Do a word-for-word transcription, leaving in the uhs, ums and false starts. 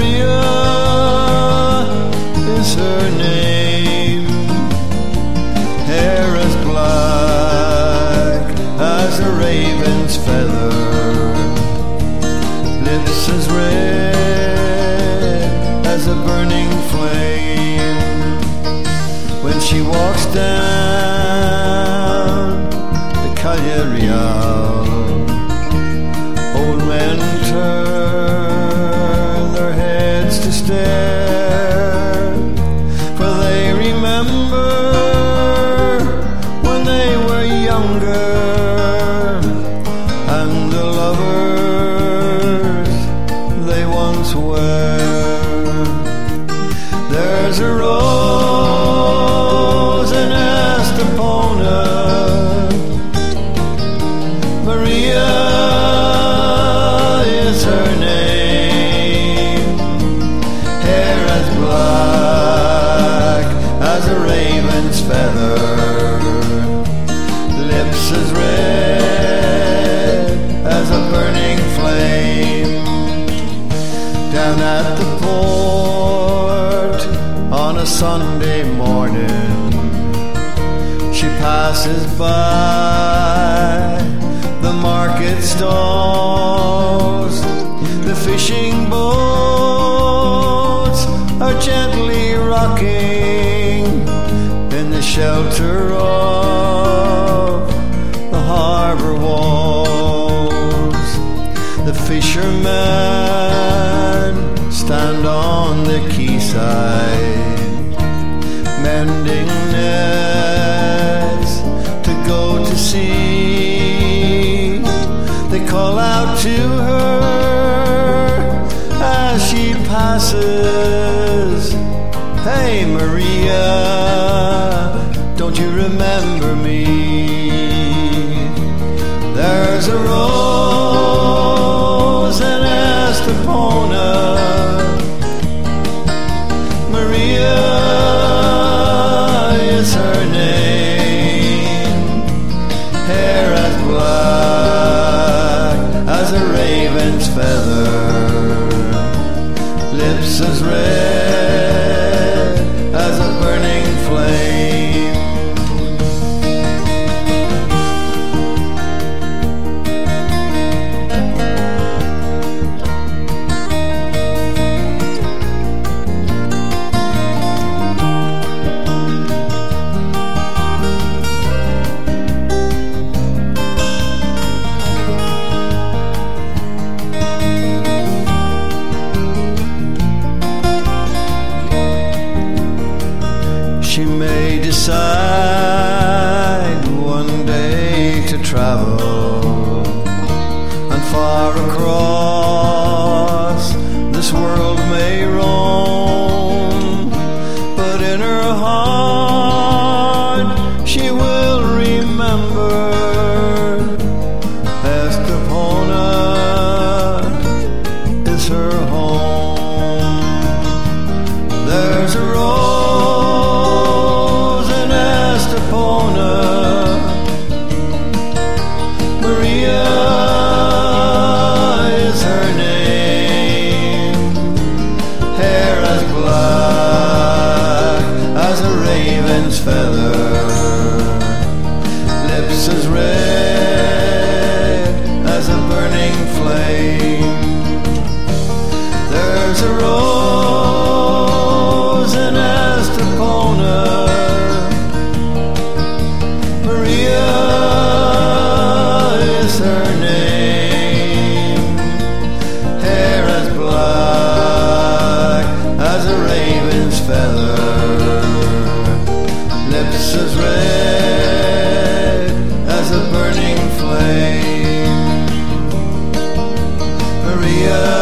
Maria is her name. Hair as black as a raven's feather, lips as red as a burning flame. When she walks down the Calle Real, old men turn their heads to stare, for they remember when they were younger and the lovers they once were. There's a rose in Estepona, Maria is her name. Hair as black as a raven's feather, lips as red as a burning flame. Down at the port on a Sunday morning, she passes by the market stalls. The fishing boats are gently rocking in the shelter of the harbor walls. The fishermen stand on the quayside, mending nets to go to sea. They call out to her as she passes, "Hey Maria, don't you remember me?" There's a rose in Estepona, Maria is her name. Hair as black as a raven's feather, lips as red as a burning flame. She may decide one day to travel, and far across this world may roam, but in her heart she will remember Estepona is her home. There's a rose in Estepona, Maria is her name. Hair as black as a raven's feather, lips as red as a burning flame. There's a rose in Estepona, Maria is her name. Hair as black as a raven's feather, lips as red as a burning flame. Maria